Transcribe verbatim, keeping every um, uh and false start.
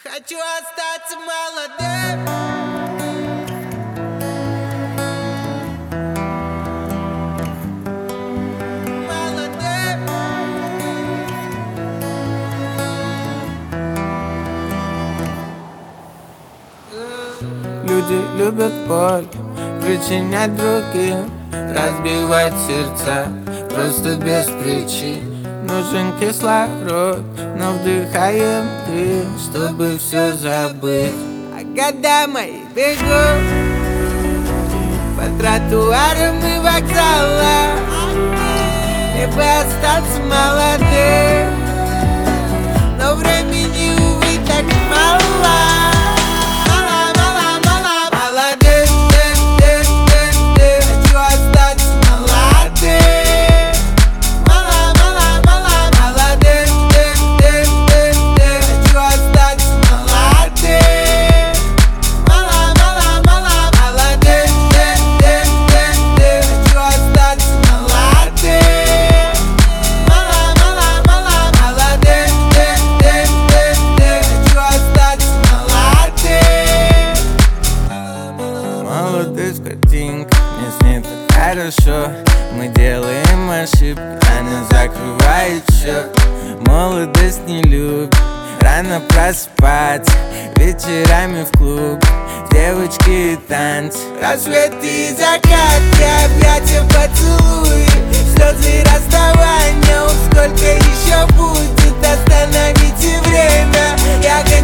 Хочу остаться молодым. Молодым. Люди любят боль, причинять другим, разбивать сердца просто без причин. Нужен кислород, но вдыхаем дым, чтобы все забыть. А года мои бегут по тротуарам и вокзалам, либо остаться молодым, но времени, увы, так мало. Молодость в картинках, мне с ней так хорошо. Мы делаем ошибки, она закрывает счет. Молодость не любит рано просыпаться, вечерами в клуб, девочки и танцы, Рассветы и закаты, объятия, поцелуи, слезы и расставания. Ух, сколько еще будет, остановите время. Я хочу